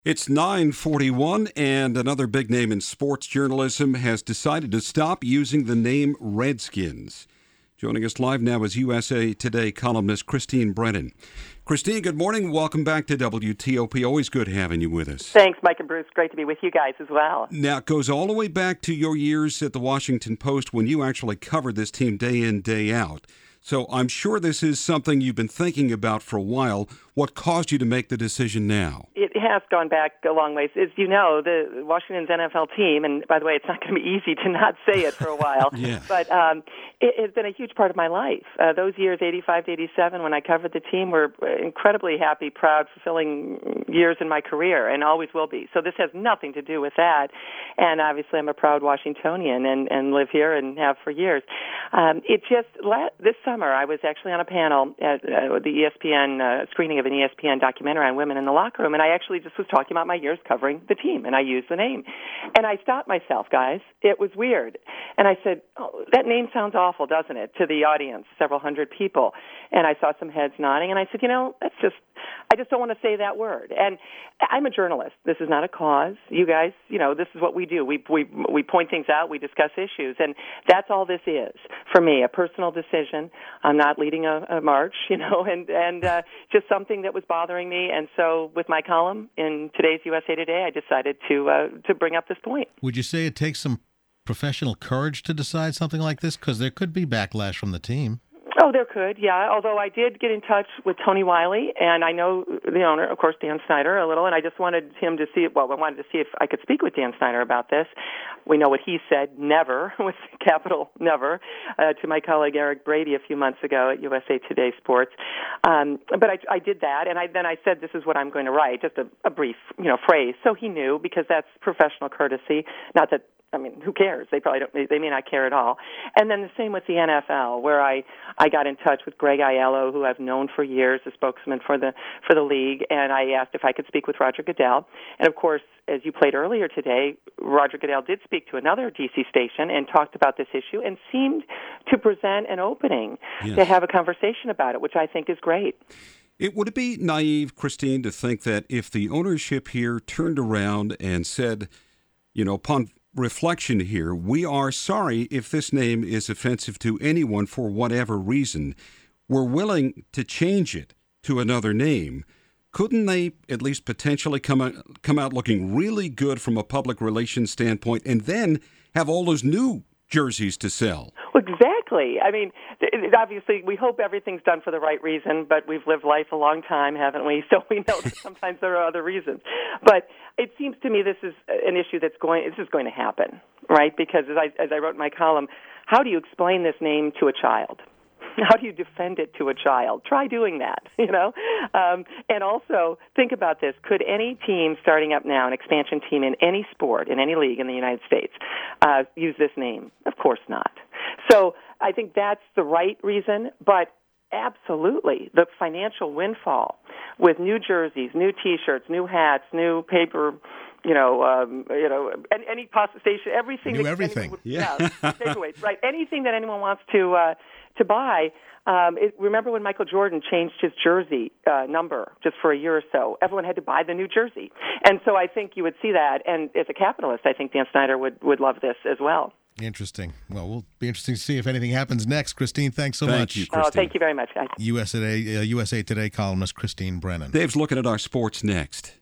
It's 9:41, and another big name in sports journalism has decided to stop using the name Redskins. Joining us live now is USA Today columnist Christine Brennan. Christine, good morning. Welcome back to WTOP. Always good having you with us. Thanks, Mike and Bruce. Great to be with you guys as well. Now, it goes all the way back to your years at the Washington Post when you actually covered this team day in, day out. So I'm sure this is something you've been thinking about for a while. What caused you to make the decision now? It has gone back a long ways. As you know, the Washington's NFL team, and by the way, it's not going to be easy to not say it for a while, Yeah. but it has been a huge part of my life. Those years, 85 to 87, when I covered the team, were incredibly happy, proud, fulfilling years in my career, and always will be. So this has nothing to do with that. And obviously, I'm a proud Washingtonian and live here and have for years. This summer, I was actually on a panel at the ESPN screening of an ESPN documentary on women in the locker room, and I actually just was talking about my years covering the team, and I used the name. And I stopped myself, guys. It was weird. And I said, oh, that name sounds awful, doesn't it, to the audience, several hundred people. And I saw some heads nodding, and I said, I just don't want to say that word. And I'm a journalist. This is not a cause. You guys, this is what we do. We point things out. We discuss issues. And that's all this is for me, a personal decision. I'm not leading a march, and just something that was bothering me. And so with my column in today's USA Today, I decided to bring up this point. Would you say it takes some professional courage to decide something like this? Because there could be backlash from the team. Oh, there could, yeah. Although I did get in touch with Tony Wiley, and I know the owner, of course, Dan Snyder, a little, and I just wanted him to see, I wanted to see if I could speak with Dan Snyder about this. We know what he said, never, with capital never, to my colleague Eric Brady a few months ago at USA Today Sports. But I did that, and then I said, this is what I'm going to write, just a brief, phrase. So he knew, because that's professional courtesy, not that, who cares? They may not care at all. And then the same with the NFL, where I got in touch with Greg Aiello, who I've known for years, the spokesman for the league, and I asked if I could speak with Roger Goodell. And of course, as you played earlier today, Roger Goodell did speak to another DC station and talked about this issue and seemed to present an opening to have a conversation about it, which I think is great. Would it be naive, Christine, to think that if the ownership here turned around and said, upon reflection here, we are sorry if this name is offensive to anyone for whatever reason, we're willing to change it to another name, couldn't they at least potentially come out looking really good from a public relations standpoint and then have all those new jerseys to sell? Well, exactly. Obviously, we hope everything's done for the right reason, but we've lived life a long time, haven't we? So we know that sometimes there are other reasons. But it seems to me this is an issue this is going to happen, right? Because as I wrote in my column, how do you explain this name to a child? How do you defend it to a child? Try doing that, And also, think about this. Could any team starting up now, an expansion team in any sport, in any league in the United States, use this name? Of course not. So I think that's the right reason, but absolutely, the financial windfall with new jerseys, new T-shirts, new hats, new paper, any pasta station, everything. New everything. Takeaways, right? Anything that anyone wants to buy. Remember when Michael Jordan changed his jersey number just for a year or so? Everyone had to buy the new jersey. And so I think you would see that. And as a capitalist, I think Dan Snyder would love this as well. Interesting. Well, we'll be interesting to see if anything happens next. Christine, thanks so much. Thank you, Christine. Thank you very much, guys. USA Today columnist Christine Brennan. Dave's looking at our sports next.